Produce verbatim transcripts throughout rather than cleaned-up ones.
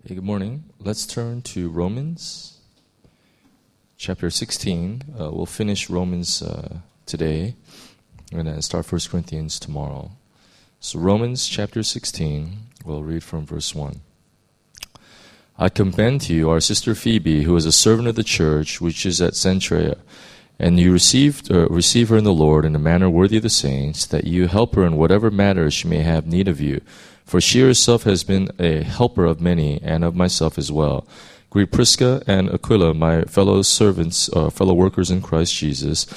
Hey, good morning. Let's turn to Romans chapter sixteen. Uh, we'll finish Romans uh, today. We're going to start First Corinthians tomorrow. So Romans chapter sixteen, we'll read from verse one. I commend to you our sister Phoebe, who is a servant of the church, which is at Cenchrea, and you received uh, receive her in the Lord in a manner worthy of the saints, that you help her in whatever matters she may have need of you. For she herself has been a helper of many, and of myself as well. Greet Prisca and Aquila, my fellow servants, uh, fellow workers in Christ Jesus,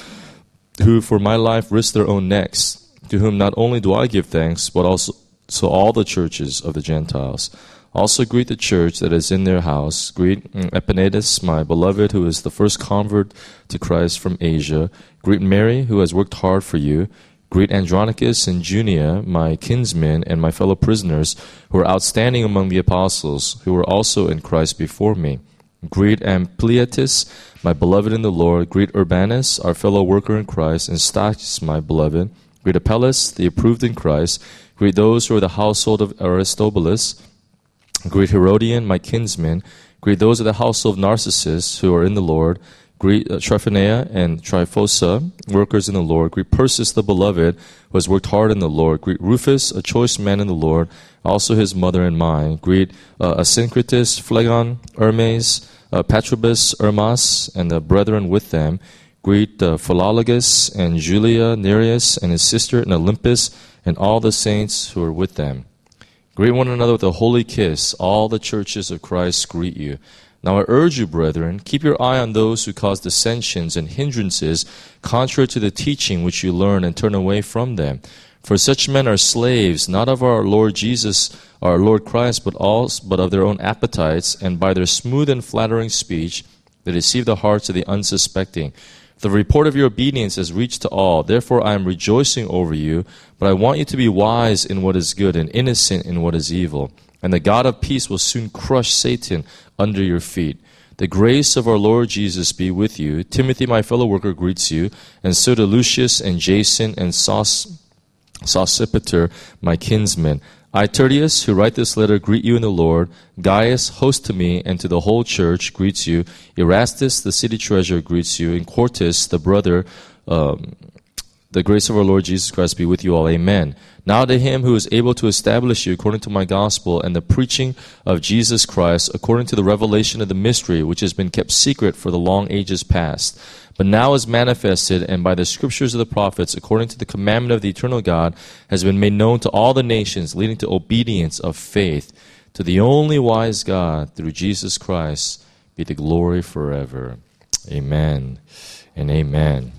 who for my life risked their own necks, to whom not only do I give thanks, but also so all the churches of the Gentiles. Also greet the church that is in their house. Greet Epaenetus, my beloved, who is the first convert to Christ from Asia. Greet Mary, who has worked hard for you. Greet Andronicus and Junia, my kinsmen and my fellow prisoners, who are outstanding among the apostles, who were also in Christ before me. Greet Ampliatus, my beloved in the Lord. Greet Urbanus, our fellow worker in Christ, and Stachys, my beloved. Greet Apelles, the approved in Christ. Greet those who are the household of Aristobulus. Greet Herodian, my kinsman. Greet those of the household of Narcissus, who are in the Lord. Greet uh, Tryphonea and Tryphosa, workers in the Lord. Greet Persis, the beloved, who has worked hard in the Lord. Greet Rufus, a choice man in the Lord, also his mother and mine. Greet uh, Asyncritus, Phlegon, Hermes, uh, Patrobus, Hermas, and the brethren with them. Greet uh, Philologus and Julia, Nereus, and his sister, and Olympus, and all the saints who are with them. Greet one another with a holy kiss. All the churches of Christ greet you. Now I urge you, brethren, keep your eye on those who cause dissensions and hindrances contrary to the teaching which you learn, and turn away from them. For such men are slaves, not of our Lord Jesus, our Lord Christ, but also, but of their own appetites, and by their smooth and flattering speech they deceive the hearts of the unsuspecting. The report of your obedience has reached to all. Therefore I am rejoicing over you, but I want you to be wise in what is good and innocent in what is evil. And the God of peace will soon crush Satan under your feet. The grace of our Lord Jesus be with you. Timothy, my fellow worker, greets you, and so do Lucius and Jason and Sos- Sosipater, my kinsmen. I, Tertius, who write this letter, greet you in the Lord. Gaius, host to me and to the whole church, greets you. Erastus, the city treasurer, greets you. And Quartus, the brother, um, the grace of our Lord Jesus Christ be with you all. Amen. Now to him who is able to establish you according to my gospel and the preaching of Jesus Christ, according to the revelation of the mystery which has been kept secret for the long ages past, but now is manifested, and by the scriptures of the prophets, according to the commandment of the eternal God, has been made known to all the nations, leading to obedience of faith. To the only wise God, through Jesus Christ, be the glory forever. Amen and amen.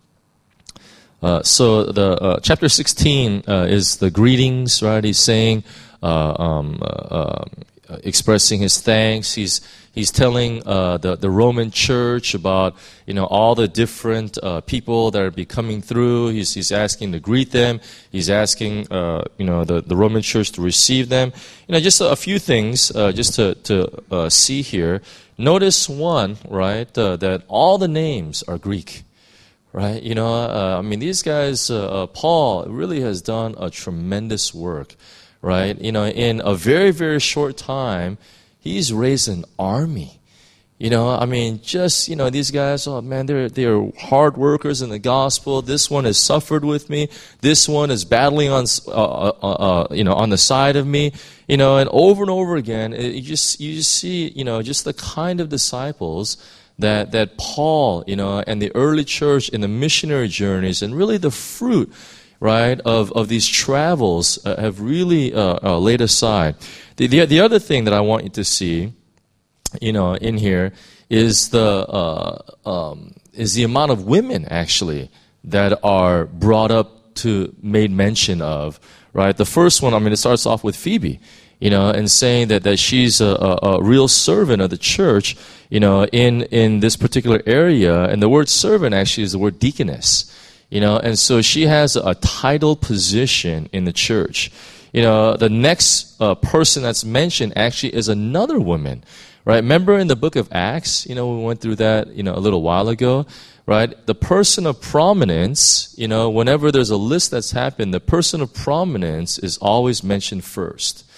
Uh, so the uh, chapter sixteen uh, is the greetings, right? He's saying, uh, um, uh, uh, expressing his thanks. He's he's telling uh, the the Roman church about you know all the different uh, people that are be coming through. He's he's asking to greet them. He's asking uh, you know the, the Roman church to receive them. You know, just a, a few things uh, just to to uh, see here. Notice one, right? Uh, that all the names are Greek. Right, you know, uh, I mean, these guys, uh, uh, Paul really has done a tremendous work, right? You know, in a very, very short time, he's raised an army. You know, I mean, just, you know, these guys, oh man, they're, they're hard workers in the gospel. This one has suffered with me. This one is battling on, uh, uh, uh, you know, on the side of me. You know, and over and over again, it, you just, you just see, you know, just the kind of disciples that that Paul, you know, and the early church in the missionary journeys, and really the fruit, right, of, of these travels uh, have really uh, uh, laid aside. The, the the other thing that I want you to see, you know, in here is the uh, um, is the amount of women actually that are brought up to made mention of, right? The first one, I mean, it starts off with Phoebe. You know, and saying that, that she's a, a, a real servant of the church, you know, in, in this particular area. And the word servant actually is the word deaconess, you know, and so she has a title position in the church. You know, the next uh, person that's mentioned actually is another woman, right? Remember in the book of Acts, you know, we went through that, you know, a little while ago, right? The person of prominence, you know, whenever there's a list that's happened, the person of prominence is always mentioned first.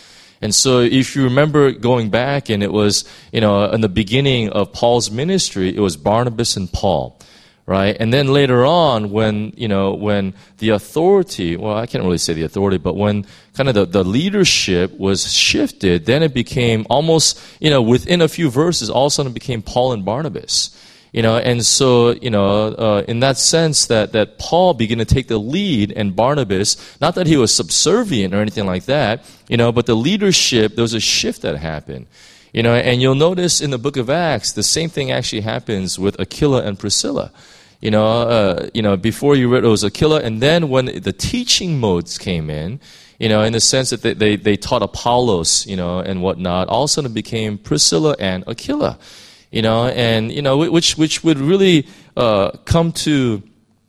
And so if you remember going back, and it was, you know, in the beginning of Paul's ministry, it was Barnabas and Paul, right? And then later on, when, you know, when the authority, well, I can't really say the authority, but when kind of the, the leadership was shifted, then it became almost, you know, within a few verses, all of a sudden it became Paul and Barnabas. You know, and so, you know, uh, in that sense that, that Paul began to take the lead, and Barnabas, not that he was subservient or anything like that, you know, but the leadership, there was a shift that happened. You know, and you'll notice in the book of Acts, the same thing actually happens with Aquila and Priscilla. You know, uh, you know, before you read, it was Aquila, and then when the teaching modes came in, you know, in the sense that they, they, they taught Apollos, you know, and whatnot, all of a sudden it became Priscilla and Aquila. You know, and, you know, which, which would really, uh, come to,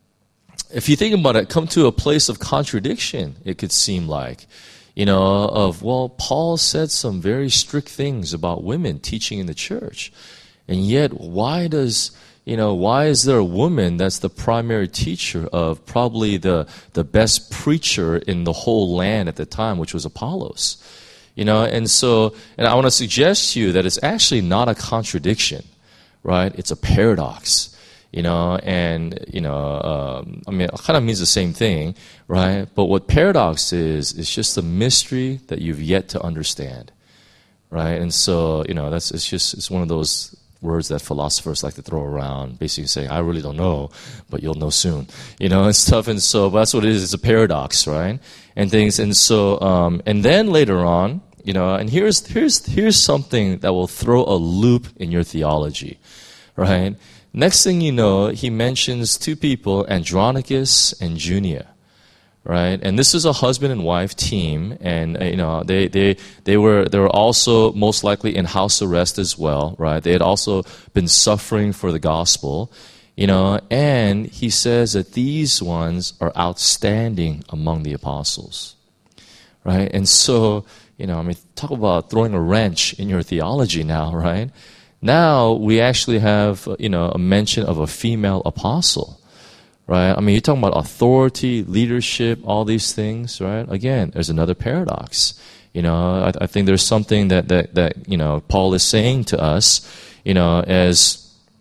if you think about it, come to a place of contradiction, it could seem like, you know, of, well, Paul said some very strict things about women teaching in the church. And yet, why does, you know, why is there a woman that's the primary teacher of probably the, the best preacher in the whole land at the time, which was Apollos? You know, and so, and I want to suggest to you that it's actually not a contradiction, right? It's a paradox, you know, and, you know, um, I mean, it kind of means the same thing, right? But what paradox is, is just a mystery that you've yet to understand, right? And so, you know, that's, it's just, it's one of those words that philosophers like to throw around, basically saying, I really don't know, but you'll know soon, you know, and stuff. And so, but that's what it is, it's a paradox, right? And things, and so, um, and then later on, you know, and here's, here's, here's something that will throw a loop in your theology, right? Next thing you know, he mentions two people, Andronicus and Junia, right? And this is a husband and wife team, and, you know, they, they, they were, they were also most likely in house arrest as well, right? They had also been suffering for the gospel. You know, and he says that these ones are outstanding among the apostles, right? And so, you know, I mean, talk about throwing a wrench in your theology now, right? Now we actually have, you know, a mention of a female apostle, right? I mean, you're talking about authority, leadership, all these things, right? Again, there's another paradox. You know, I, I think there's something that, that, that, you know, Paul is saying to us, you know, as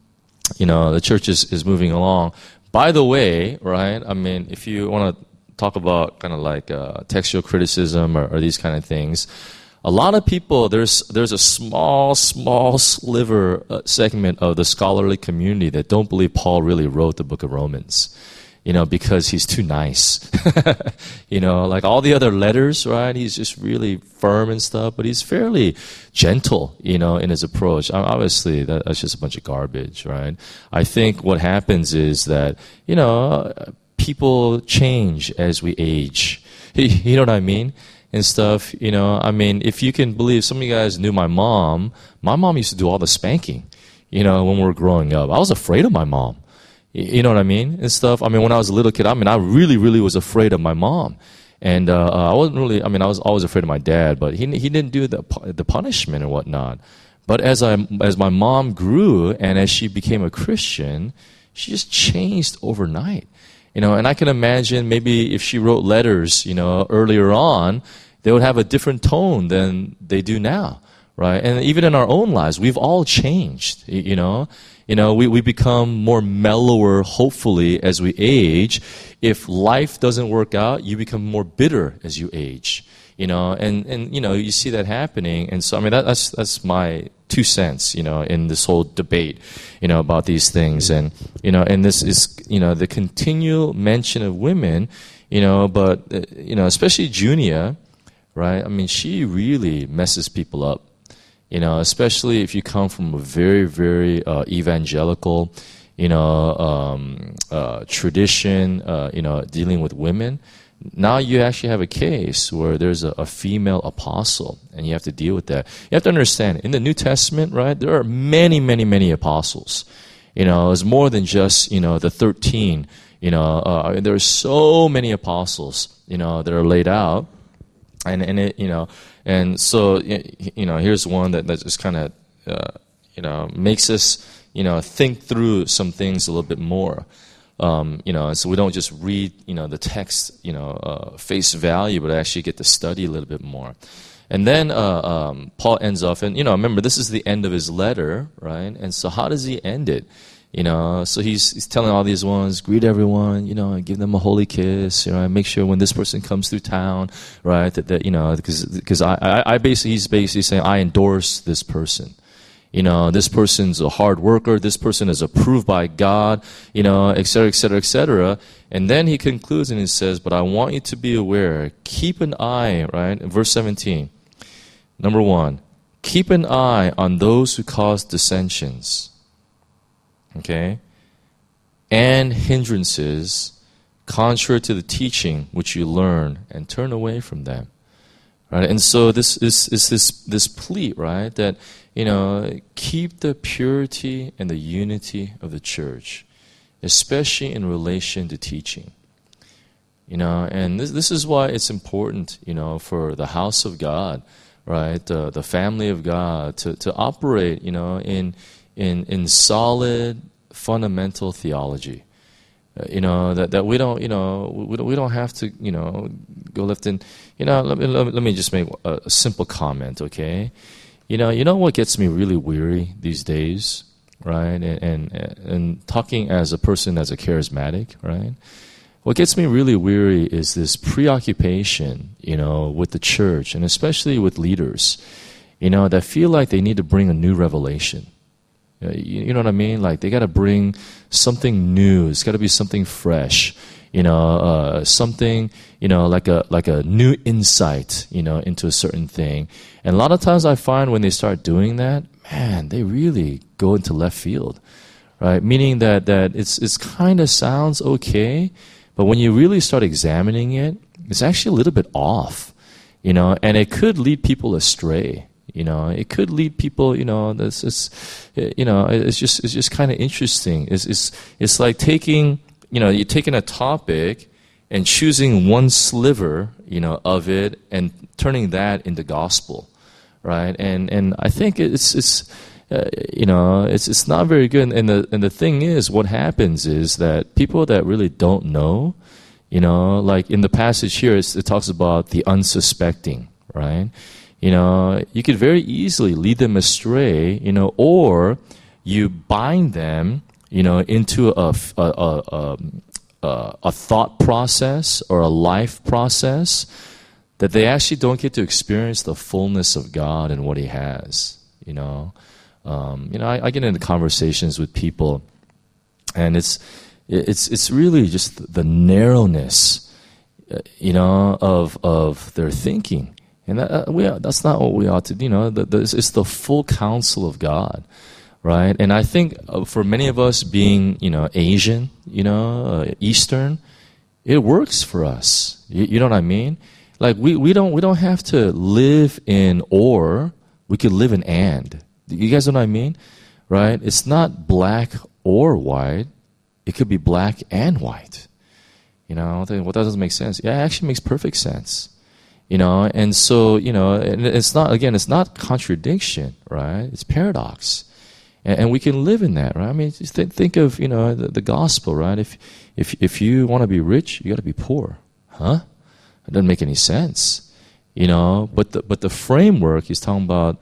you know, the church is, is moving along. By the way, right, I mean, if you want to talk about kind of like uh, textual criticism or, or these kind of things, a lot of people, there's there's a small, small sliver uh, segment of the scholarly community that don't believe Paul really wrote the book of Romans. You know, because he's too nice. You know, like all the other letters, right? He's just really firm and stuff, but he's fairly gentle, you know, in his approach. Obviously, that, that's just a bunch of garbage, right? I think what happens is that, you know, people change as we age. You know what I mean? And stuff, you know, I mean, if you can believe, some of you guys knew my mom. My mom used to do all the spanking, you know, when we were growing up. I was afraid of my mom. You know what I mean? And stuff. I mean, when I was a little kid, I mean, I really, really was afraid of my mom. And uh, I wasn't really, I mean, I was always afraid of my dad, but he he didn't do the the punishment and whatnot. But as I as my mom grew and as she became a Christian, she just changed overnight. You know, and I can imagine maybe if she wrote letters, you know, earlier on, they would have a different tone than they do now, right? And even in our own lives, we've all changed, you know. You know, we, we become more mellower, hopefully, as we age. If life doesn't work out, you become more bitter as you age. You know, and, and you know, you see that happening. And so, I mean, that, that's that's my two cents, you know, in this whole debate, you know, about these things. And, you know, and this is, you know, the continual mention of women, you know, but, uh, you know, especially Junia, right? I mean, she really messes people up. You know, especially if you come from a very, very uh, evangelical, you know, um, uh, tradition, uh, you know, dealing with women. Now you actually have a case where there's a, a female apostle, and you have to deal with that. You have to understand, in the New Testament, right, there are many, many, many apostles. You know, it's more than just, you know, the thirteen. You know, uh, there are so many apostles, you know, that are laid out. And, and it, you know, and so, you know, here's one that, that just kind of, uh, you know, makes us, you know, think through some things a little bit more. Um, you know, and so we don't just read, you know, the text, you know, uh, face value, but actually get to study a little bit more. And then uh, um, Paul ends off, and you know, remember this is the end of his letter, right? And so how does he end it? You know, so he's he's telling all these ones, greet everyone, you know, give them a holy kiss, you know, and make sure when this person comes through town, right, that, that you know, because because I, I I basically he's basically saying I endorse this person. You know, this person's a hard worker. This person is approved by God, you know, et cetera, et cetera, et cetera. And then he concludes and he says, but I want you to be aware, keep an eye, right? In verse seventeen, number one, keep an eye on those who cause dissensions, okay, and hindrances contrary to the teaching which you learn, and turn away from them. Right? And so this is, is this this plea, right, that, you know, keep the purity and the unity of the church, especially in relation to teaching. You know, and this this is why it's important, you know, for the house of God, right, uh, the family of God, to, to operate, you know, in in in solid fundamental theology. Uh, you know, that, that we don't, you know, we don't, we don't have to, you know, go left in, you know, let me, let me, let me just make a, a simple comment, okay? You know, you know what gets me really weary these days, right? And, and, and talking as a person, as a charismatic, right? What gets me really weary is this preoccupation, you know, with the church, and especially with leaders, you know, that feel like they need to bring a new revelation. You know what I mean? Like they got to bring something new. It's got to be something fresh. You know, uh, something, you know, like a like a new insight, you know, into a certain thing. And a lot of times I find when they start doing that, man, they really go into left field, right? Meaning that that it's it's kind of sounds okay, but when you really start examining it, it's actually a little bit off, you know, and it could lead people astray. You know, it could lead people. You know, this is, you know, it's just it's just kind of interesting. It's it's it's like taking, you know, you're taking a topic and choosing one sliver, you know, of it and turning that into gospel, right? And and I think it's it's uh, you know it's it's not very good. And the and the thing is, what happens is that people that really don't know, you know, like in the passage here, it's, it talks about the unsuspecting, right? You know, you could very easily lead them astray, you know, or you bind them, you know, into a, a, a, a, a thought process or a life process that they actually don't get to experience the fullness of God and what He has, you know. Um, you know, I, I get into conversations with people, and it's it's it's really just the narrowness, you know, of of their thinking. And that, uh, we, that's not what we ought to do. You know, the, the, it's the full counsel of God, right? And I think uh, for many of us being, you know, Asian, you know, uh, Eastern, it works for us. You, you know what I mean? Like we, we don't we don't have to live in or, we could live in and. You guys know what I mean? Right? It's not black or white. It could be black and white. You know, well, that doesn't make sense. Yeah, it actually makes perfect sense. You know, and so, you know, it's not, again, it's not contradiction, right? It's paradox. And, and we can live in that, right? I mean, just th- think of, you know, the, the gospel, right? If, if, if you want to be rich, you got to be poor. Huh? It doesn't make any sense. You know, but the, but the framework is talking about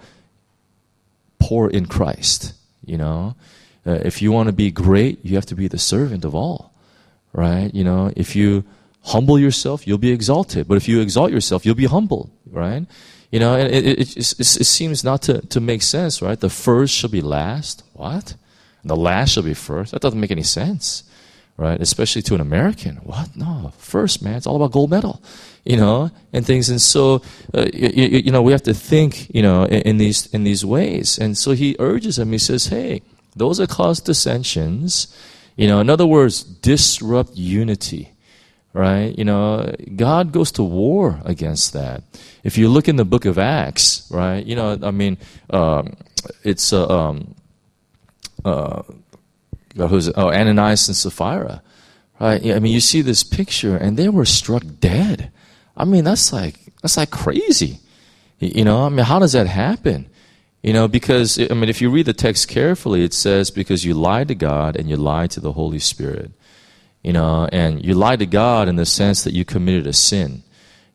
poor in Christ, you know? Uh, if you want to be great, you have to be the servant of all, right? You know, if you humble yourself, you'll be exalted. But if you exalt yourself, you'll be humbled, right? You know, and it, it, it, it, it seems not to, to make sense, right? The first shall be last. What? And the last shall be first. That doesn't make any sense, right? Especially to an American. What? No, first, man. It's all about gold medal, you know, and things. And so, uh, you, you know, we have to think, you know, in, in these in these ways. And so he urges them. He says, hey, those that cause dissensions, you know, in other words, disrupt unity. Right? You know, God goes to war against that. If you look in the book of Acts, right? You know, I mean, um, it's, uh, um, uh, who's, oh, Ananias and Sapphira, right? I mean, you see this picture, and they were struck dead. I mean, that's like, that's like crazy. You know, I mean, how does that happen? You know, because, I mean, if you read the text carefully, it says, because you lied to God and you lied to the Holy Spirit. You know, and you lied to God in the sense that you committed a sin.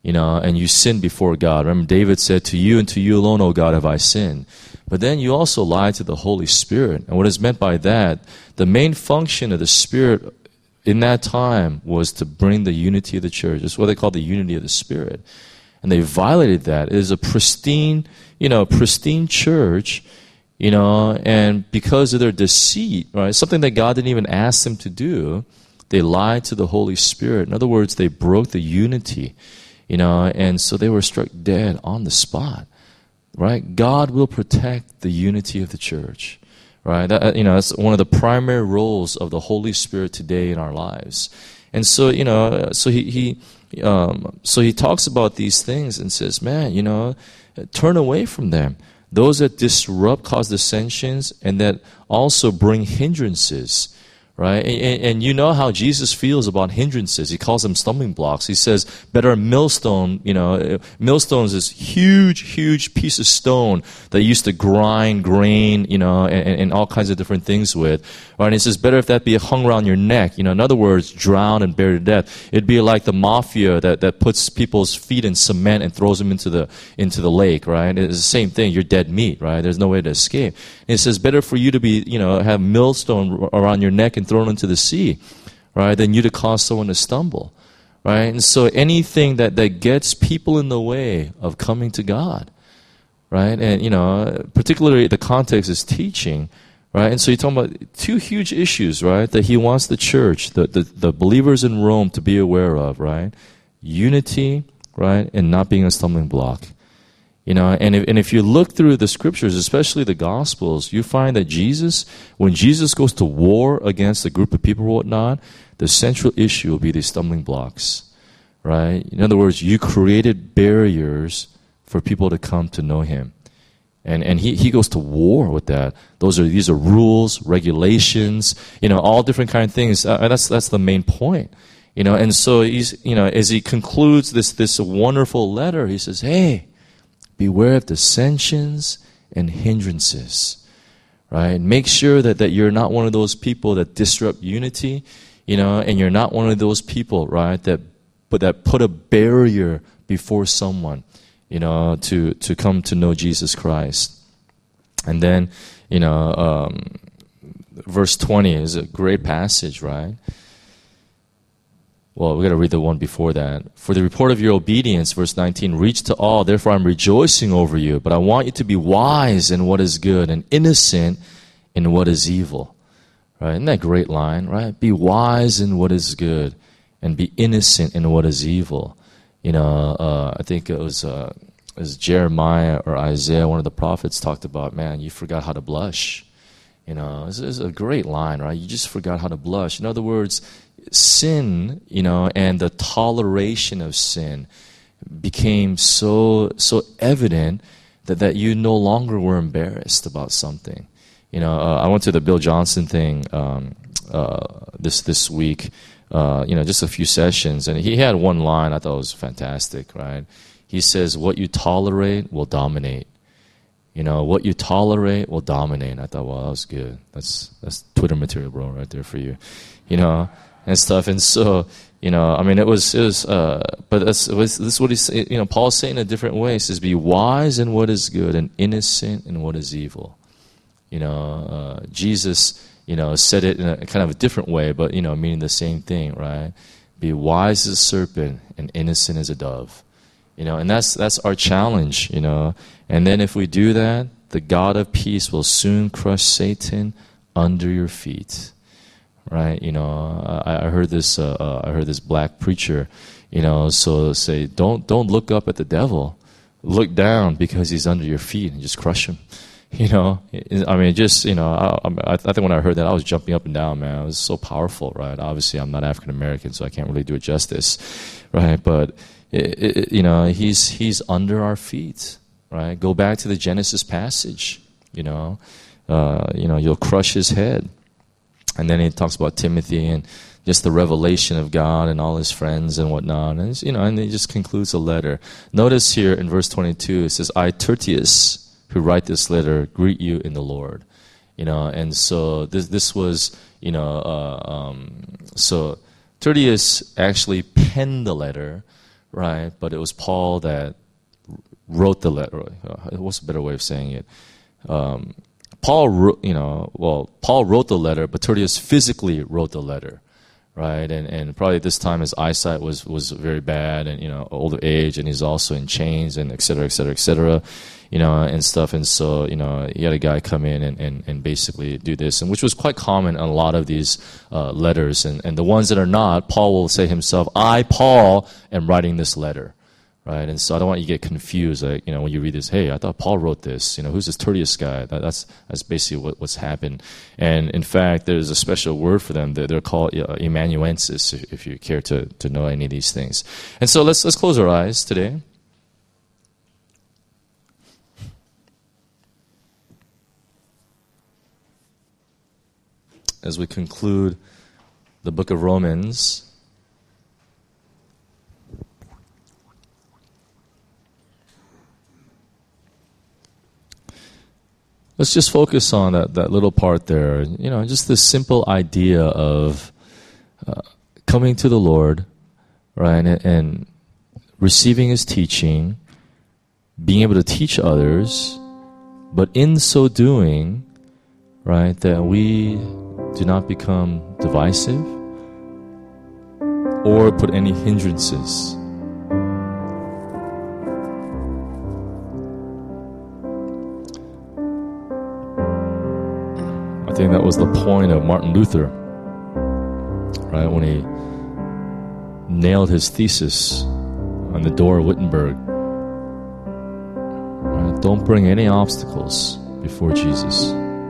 you know, and you sin before God. Remember, David said, to you and to you alone, O God, have I sinned. But then you also lie to the Holy Spirit. And what is meant by that, the main function of the Spirit in that time was to bring the unity of the church. It's what they call the unity of the Spirit. And they violated that. It is a pristine, you know, pristine church, you know, and because of their deceit, right, something that God didn't even ask them to do, they lied to the Holy Spirit. In other words, they broke the unity, you know, and so they were struck dead on the spot, right? God will protect the unity of the church. Right, that, you know, that's one of the primary roles of the Holy Spirit today in our lives, and so you know, so he he, um, so he talks about these things and says, man, you know, turn away from them. Those that disrupt, cause dissensions, and that also bring hindrances. Right, and, and you know how Jesus feels about hindrances. He calls them stumbling blocks. He says, better a millstone, you know, millstone is this huge, huge piece of stone that you used to grind grain, you know, and, and all kinds of different things with. Right, and he says, better if that be hung around your neck. You know, in other words, drown and buried to death. It'd be like the mafia that, that puts people's feet in cement and throws them into the into the lake. Right, it's the same thing. You're dead meat. Right, there's no way to escape. And he says, better for you to be, you know, have millstone around your neck and thrown into the sea, right, than you to cause someone to stumble, right? And so anything that, that gets people in the way of coming to God, right? And, you know, particularly the context is teaching, right? And so you're talking about two huge issues, right, that he wants the church, the, the, the believers in Rome to be aware of, right? Unity, right, and not being a stumbling block. You know, and if, and if you look through the scriptures, especially the Gospels, you find that Jesus, when Jesus goes to war against a group of people or whatnot, the central issue will be these stumbling blocks, right? In other words, you created barriers for people to come to know Him. And and he, he goes to war with that. Those are these are rules, regulations, you know, all different kind of things. Uh, that's that's the main point. You know, and so he's, you know, as he concludes this this wonderful letter, he says, hey, beware of dissensions and hindrances, right? Make sure that, that you're not one of those people that disrupt unity, you know, and you're not one of those people, right, that but that put a barrier before someone, you know, to, to come to know Jesus Christ. And then, you know, um, verse twenty is a great passage, right? Well, we got to read the one before that. For the report of your obedience, verse nineteen, reached to all. Therefore, I'm rejoicing over you. But I want you to be wise in what is good and innocent in what is evil. Right? Isn't that a great line, right? Be wise in what is good and be innocent in what is evil. You know, uh, I think it was, uh, it was Jeremiah or Isaiah, one of the prophets, talked about, man, you forgot how to blush. You know, this is a great line, right? You just forgot how to blush. In other words, sin, you know, and the toleration of sin became so so evident that, that you no longer were embarrassed about something. You know, uh, I went to the Bill Johnson thing um, uh, this this week, uh, you know, just a few sessions, and he had one line I thought was fantastic, right? He says, what you tolerate will dominate. You know, what you tolerate will dominate. And I thought, well, that was good. That's that's Twitter material, bro, right there for you. You know, and stuff. And so, you know, I mean, it was, it was, uh, but that's, it was, this is what he's, you know, Paul's saying in a different way. He says, be wise in what is good and innocent in what is evil. You know, uh, Jesus, you know, said it in a kind of a different way, but, you know, meaning the same thing, right? Be wise as a serpent and innocent as a dove. You know, and that's, that's our challenge, you know. And then if we do that, the God of peace will soon crush Satan under your feet. Right, you know, I, I heard this. Uh, uh, I heard this black preacher, you know, so say, don't don't look up at the devil, look down because he's under your feet and just crush him. You know, I mean, just you know, I, I think when I heard that, I was jumping up and down, man. It was so powerful, right? Obviously, I'm not African American, so I can't really do it justice, right? But it, it, you know, he's he's under our feet, right? Go back to the Genesis passage, you know, uh, you know, you'll crush his head. And then he talks about Timothy and just the revelation of God and all his friends and whatnot. And, you know, and he just concludes the letter. Notice here in verse twenty-two, it says, I, Tertius, who write this letter, greet you in the Lord. You know, and so this this was, you know, uh, um, so Tertius actually penned the letter, right? But it was Paul that wrote the letter. Uh, what's a better way of saying it? Um, Paul wrote, you know, well, Paul wrote the letter, but Tertius physically wrote the letter, right? And and probably at this time his eyesight was was very bad, and you know, older age, and he's also in chains, and et cetera, et cetera, et cetera, you know, and stuff. And so, you know, he had a guy come in and, and, and basically do this, and which was quite common in a lot of these uh, letters. And, and the ones that are not, Paul will say himself, I, Paul, am writing this letter. Right, and so I don't want you to get confused. Like, you know, when you read this, hey, I thought Paul wrote this. You know, who's this Tertius guy? That, that's that's basically what, what's happened. And in fact, there's a special word for them. They're, they're called uh, amanuensis, if, if you care to to know any of these things. And so let's let's close our eyes today. As we conclude the book of Romans. Let's just focus on that, that little part there. You know, just this simple idea of uh, coming to the Lord, right, and, and receiving His teaching, being able to teach others, but in so doing, right, that we do not become divisive or put any hindrances. I think that was the point of Martin Luther, right, when he nailed his thesis on the door of Wittenberg. Right? Don't bring any obstacles before Jesus.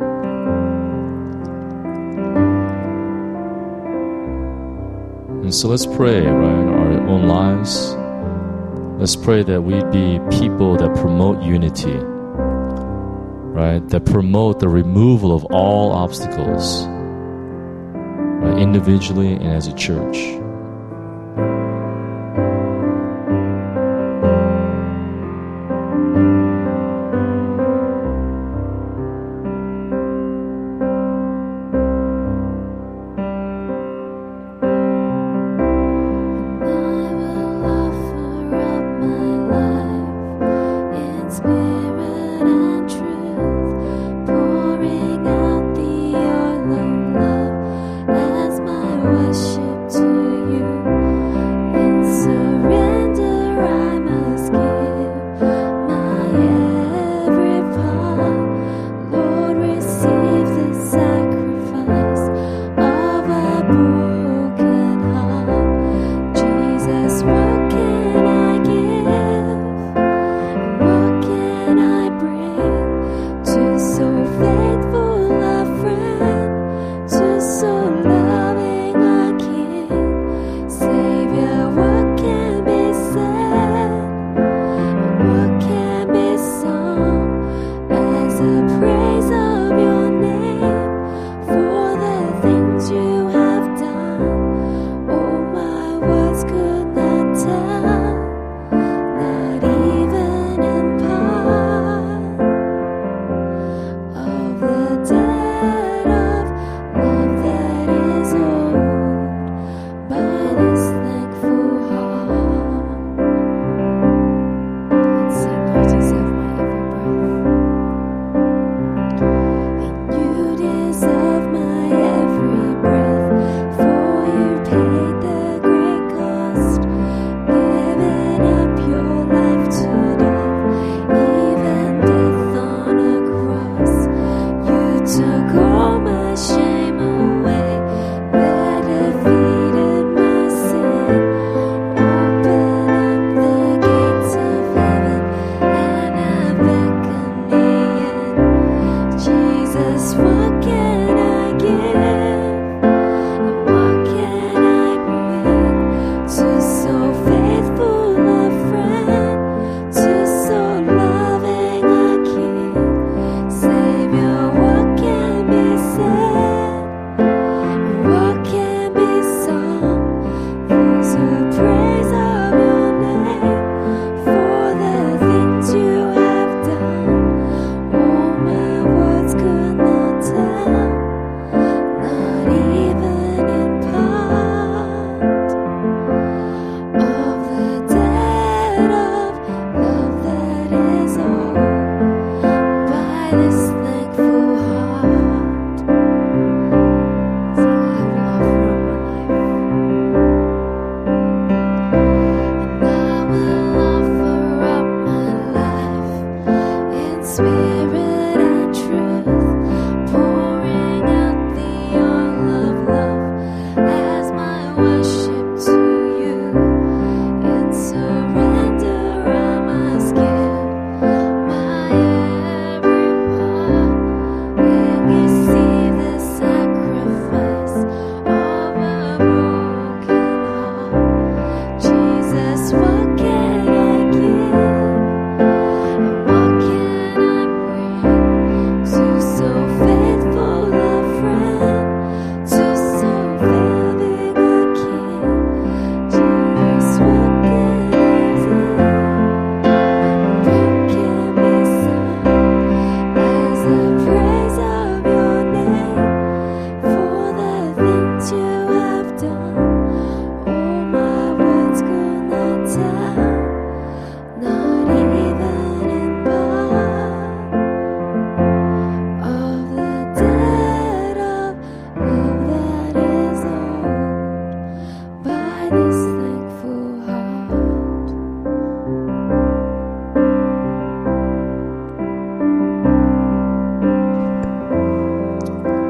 And so let's pray, right, in our own lives. Let's pray that we'd be people that promote unity, right, that promote the removal of all obstacles, right, individually and as a church. Pouring out the oil of love as my worship to you.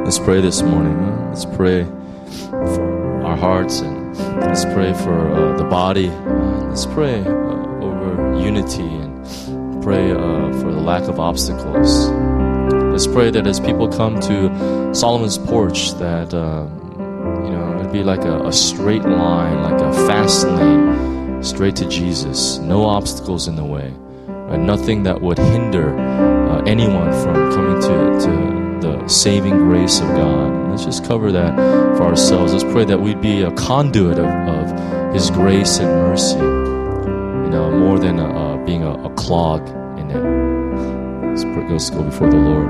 Let's pray this morning. Let's pray for our hearts, and let's pray for uh, the body. Uh, let's pray uh, over unity, and pray uh, for the lack of obstacles. Let's pray that as people come to Solomon's porch, that uh, you know it'd be like a, a straight line, like a fast lane, straight to Jesus. No obstacles in the way, right? Nothing that would hinder uh, anyone from coming to, to the saving grace of God. Let's just cover that for ourselves. Let's pray that we'd be a conduit of, of His grace and mercy, you know, more than a, uh, being a, a clog in it. Let's, pray, let's go before the Lord.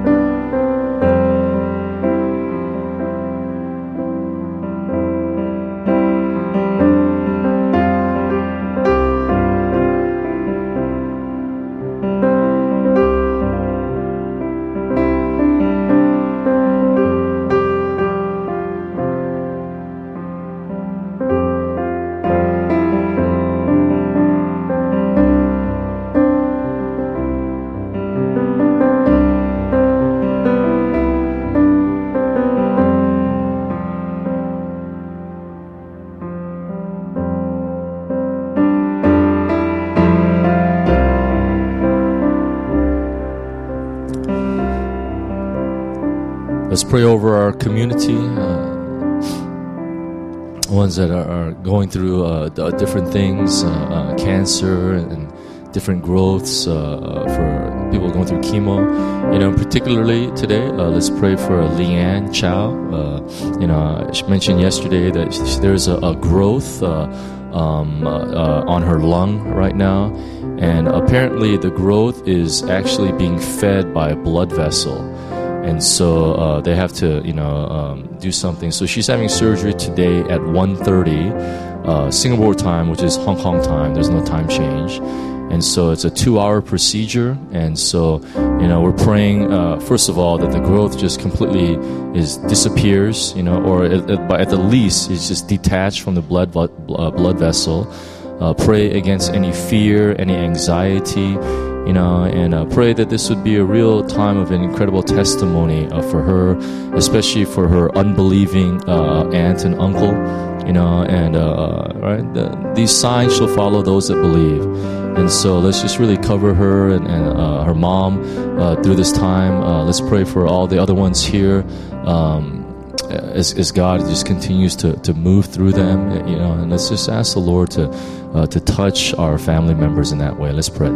Let's pray over our community, uh, ones that are, are going through uh, different things, uh, uh, cancer and different growths, uh, for people going through chemo. You know, particularly today, uh, let's pray for Leanne Chow. Uh, you know, she mentioned yesterday that she, there's a, a growth uh, um, uh, uh, on her lung right now, and apparently the growth is actually being fed by a blood vessel. And so uh, they have to, you know, um, do something. So she's having surgery today at one thirty uh, Singapore time, which is Hong Kong time. There's no time change. And so it's a two-hour procedure. And so, you know, we're praying, uh, first of all, that the growth just completely is disappears, you know, or at, at, at the least is just detached from the blood, blood, uh, blood vessel. Uh, pray against any fear, any anxiety, you know, and uh, pray that this would be a real time of an incredible testimony uh, for her, especially for her unbelieving uh, aunt and uncle, you know, and uh, right, the, these signs shall follow those that believe. And so let's just really cover her and, and uh, her mom uh, through this time. Uh, let's pray for all the other ones here, um, as, as God just continues to, to move through them, you know, and let's just ask the Lord to uh, to touch our family members in that way. Let's pray.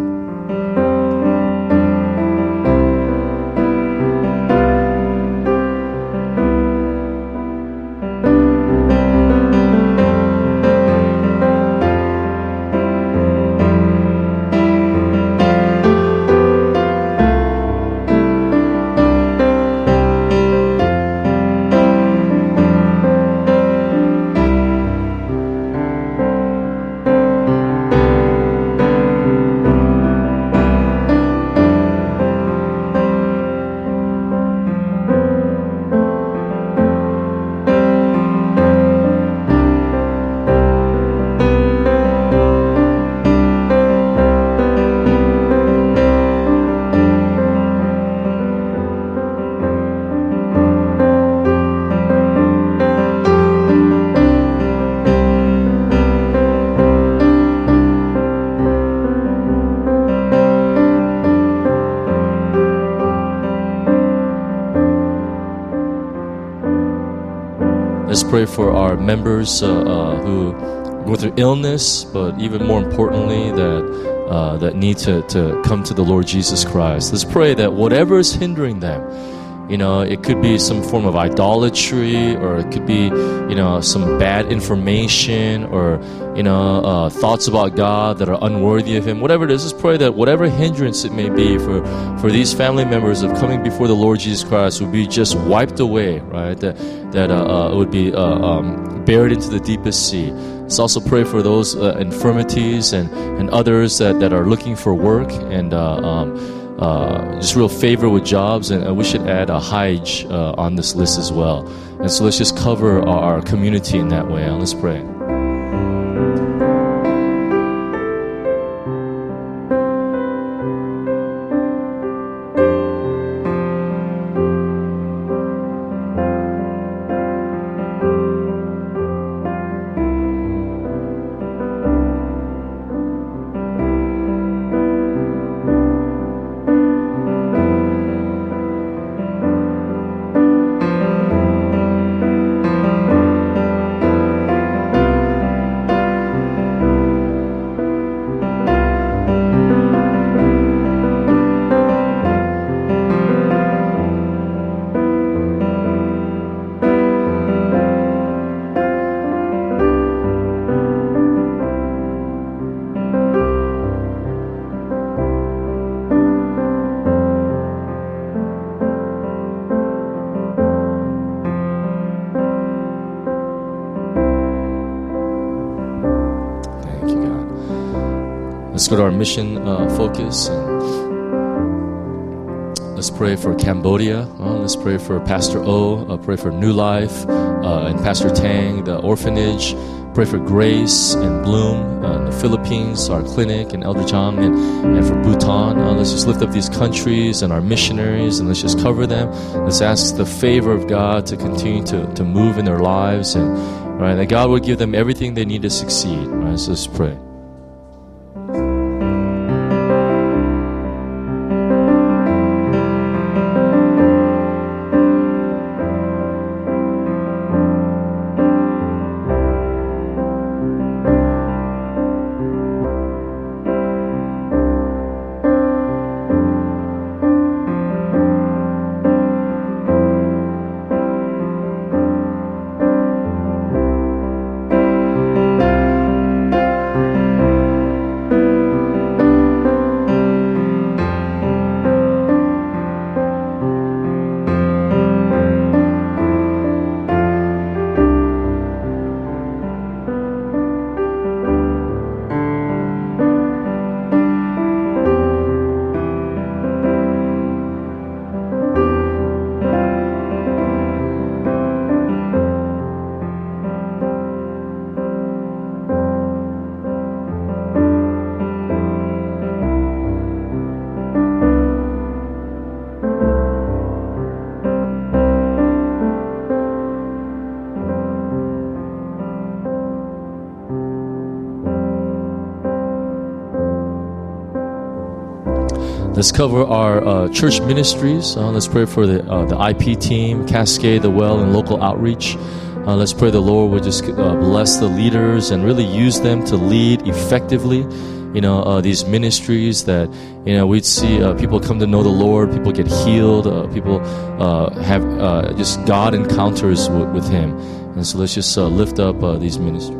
Let's pray for our members uh, uh, who go through illness, but even more importantly, that uh, that need to, to come to the Lord Jesus Christ. Let's pray that whatever is hindering them, you know, it could be some form of idolatry, or it could be, you know, some bad information, or, you know, uh, thoughts about God that are unworthy of Him. Whatever it is, let's pray that whatever hindrance it may be for, for these family members of coming before the Lord Jesus Christ would be just wiped away, right? That that uh, uh, it would be uh, um, buried into the deepest sea. Let's also pray for those uh, infirmities and, and others that, that are looking for work and uh, um, Uh, just real favor with jobs, and uh, we should add a Hajj uh, on this list as well. And so let's just cover our, our community in that way. And let's pray. let's go to our mission uh, focus. And let's pray for Cambodia. Uh, let's pray for Pastor O. Uh, pray for New Life uh, and Pastor Tang, the orphanage. Pray for Grace and Bloom uh, in the Philippines, our clinic in Elder Chang, and, and for Bhutan. Uh, let's just lift up these countries and our missionaries, and let's just cover them. Let's ask the favor of God to continue to, to move in their lives, and right, that God would give them everything they need to succeed. Right, so let's pray. Let's cover our uh, church ministries. Uh, let's pray for the uh, the I P team, Cascade, The Well, and local outreach. Uh, let's pray the Lord would just uh, bless the leaders and really use them to lead effectively. You know, uh, these ministries that, you know, we'd see uh, people come to know the Lord, people get healed, uh, people uh, have uh, just God encounters w- with Him. And so let's just uh, lift up uh, these ministries.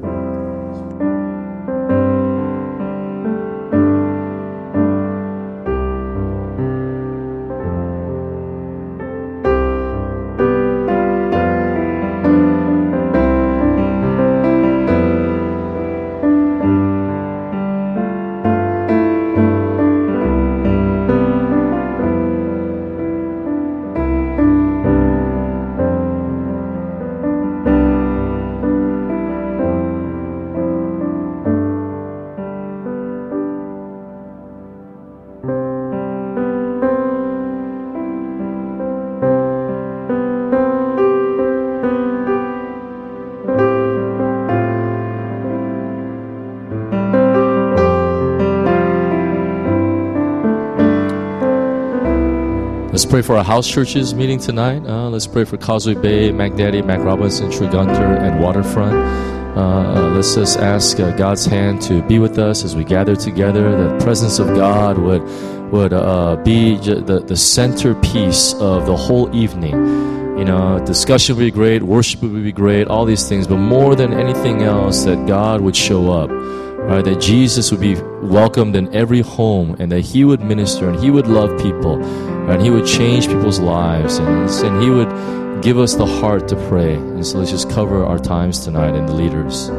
Let's pray for our house churches meeting tonight. Uh, let's pray for Causeway Bay, Mac Daddy, Mac Robinson, Tregunter, and Waterfront. Uh, uh, let's just ask uh, God's hand to be with us as we gather together. The presence of God would would uh, be j- the, the centerpiece of the whole evening. You know, discussion would be great, worship would be great, all these things. But more than anything else, that God would show up. Right, that Jesus would be welcomed in every home, and that He would minister, and He would love people, right, and He would change people's lives, and, and He would give us the heart to pray. And so let's just cover our times tonight and the leaders.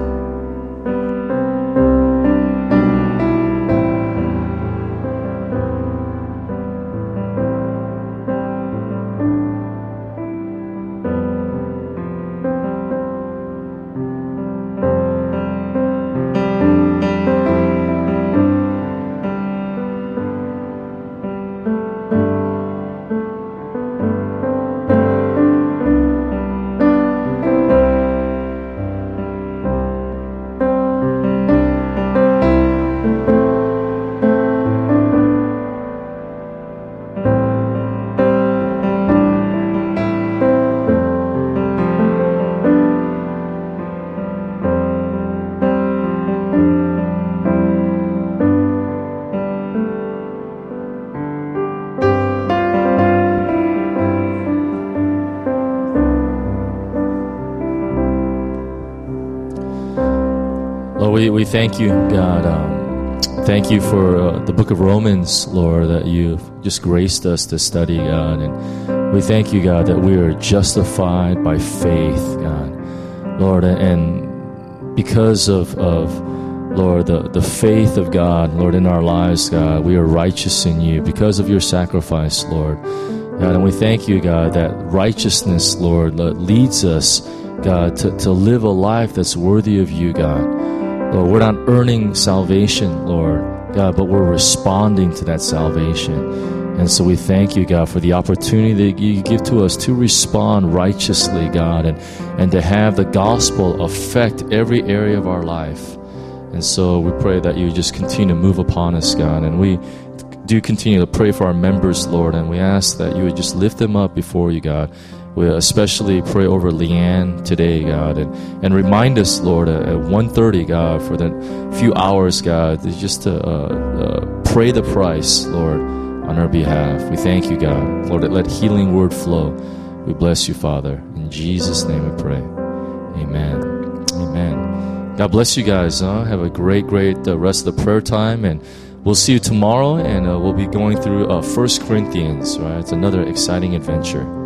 We, we thank you, God. Um, thank you for uh, the book of Romans, Lord, that you've just graced us to study, God. And we thank you, God, that we are justified by faith, God. Lord, and because of, of Lord, the, the faith of God, Lord, in our lives, God. We are righteous in you because of your sacrifice, Lord. God, and we thank you, God, that righteousness, Lord, leads us, God, to, to live a life that's worthy of you, God. Lord, we're not earning salvation, Lord, God, but we're responding to that salvation. And so we thank you, God, for the opportunity that you give to us to respond righteously, God, and, and to have the gospel affect every area of our life. And so we pray that you just continue to move upon us, God. And we do continue to pray for our members, Lord, and we ask that you would just lift them up before you, God. We especially pray over Leanne today, God, and, and remind us, Lord, at one thirty, God, for the few hours, God, just to uh, uh, pray the price, Lord, on our behalf. We thank you, God. Lord, let healing word flow. We bless you, Father. In Jesus' name we pray. Amen. Amen. God bless you guys. Huh? Have a great, great uh, rest of the prayer time, and we'll see you tomorrow, and uh, we'll be going through uh, First Corinthians, right? It's another exciting adventure.